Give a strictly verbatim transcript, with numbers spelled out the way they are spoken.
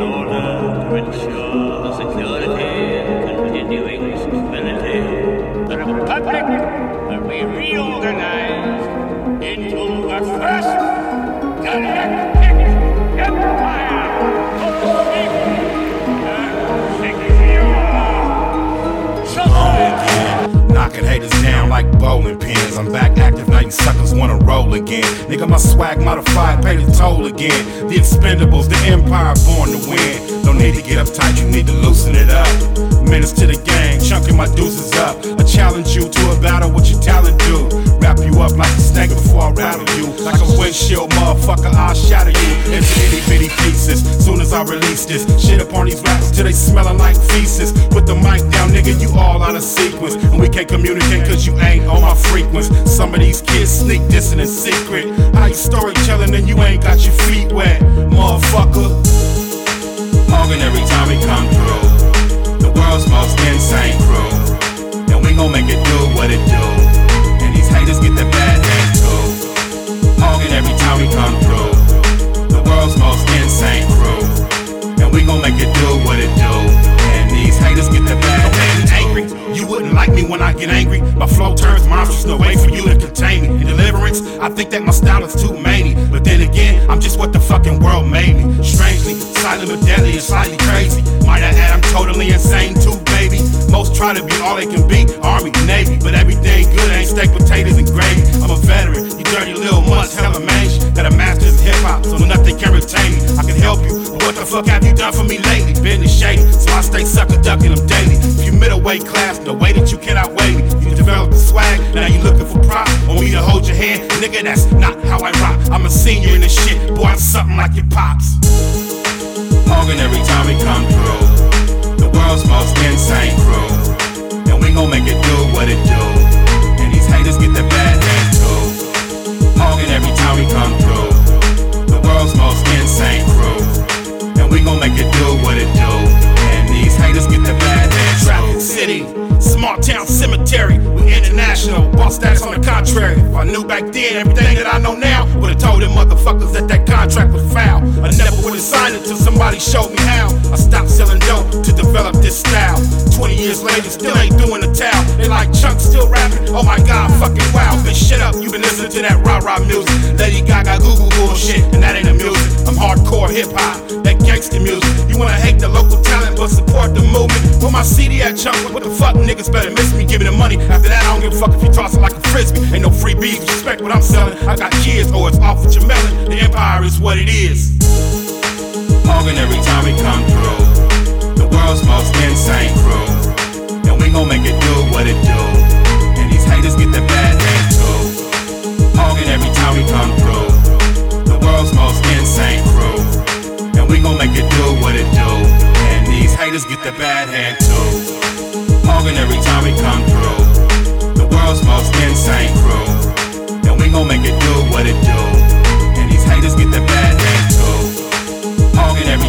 order to ensure the security and continuing stability, the Republic will be reorganized into the first galactic empire of safety and secure society. Knocking haters down like bowling pins. I'm back active, night and suckers wanna roll again. Nigga, my swag modified, pay the toll again. The expendables, the empire born to win. No need to get uptight, you need to loosen it up. Menace to the gang, chunking my deuces up. I challenge you to a battle, what your talent do? Wrap you up like a snake before I rattle you. Like a windshield, motherfucker, I'll shatter you into itty bitty pieces. Soon as I release this shit up on these rappers till they smelling like feces. Put the mic down, nigga, you all out of sequence. And we can't communicate cause you ain't on my frequency. Some of these kids sneak dissing in secret. How you storytelling and you ain't got your feet wet, motherfucker. Hogging every time we come through. The world's most insane crew. And we gon' make it do what it do. And these haters get the bad name too. Hogging every time we come through. The world's most insane crew. And we gon' make it do what it do. And these haters get the bad name too. Angry. You wouldn't like me when I get angry. My flow turns monstrous, no way for you to contain me. In deliverance, I think that my style is too many. But then again, I'm just what the fucking world made me. Strangely, silent but deadly and slightly crazy. Might I add, I'm totally insane too, baby. Most try to be all they can be, Army, Navy. But everything good ain't steak, potatoes, and gravy. I'm a veteran, you dirty little mutts, hella mange. That a master's in hip-hop, so nothing can retain me. I can help you, but what the fuck have you done for me lately? Been shady, so I stay sucker ducking them daily. If you middleweight class, the way that you can outweigh me. You develop the swag, now you looking for props. Want me to hold your hand? Nigga, that's not how I rock. I'm a senior in this shit, boy, I'm something like your pops. Hogging every time we come through. The world's most insane crew. And we gon' make it do what it do. And these haters get the bad name too. Hogging every time we come through. The world's most insane crew. And we gon' make it do what it do. And these haters get the bad name too. Traffic City, small town cemetery. We international, boss status on the contrary. If I knew back then everything that I know now, would've told them motherfuckers that that contract was foul. I never would've signed it till somebody showed me how. I stopped selling dope to develop this style. Twenty years later, still ain't doing the towel. They like Chunk still rapping. Oh my god, fucking wow. Bitch, shut up, you been listening to that rah-rah music. Lady Gaga Google bullshit, and that ain't the music. I'm hardcore hip-hop, that gangsta music. You wanna hate the local talent, but support the movement. Where my C D at, Chunk? What the fuck, niggas better miss me giving them money. After that, I don't give a fuck if you toss it like a frisbee. Ain't no freebies, respect what I'm selling. I got kids, or it's off with your melon. The empire is what it is. Hogging every time we come through. The world's most insane crew. And we gon' make it do what it do. And these haters get the bad name too. Hogging every time we come through. The world's most insane crew. And we gon' make it do what it do. And these haters get the bad hand too. Hogging every time we come through. The world's most insane crew. And we gon' make it do what it do. And these haters get the bad name too. Hogging every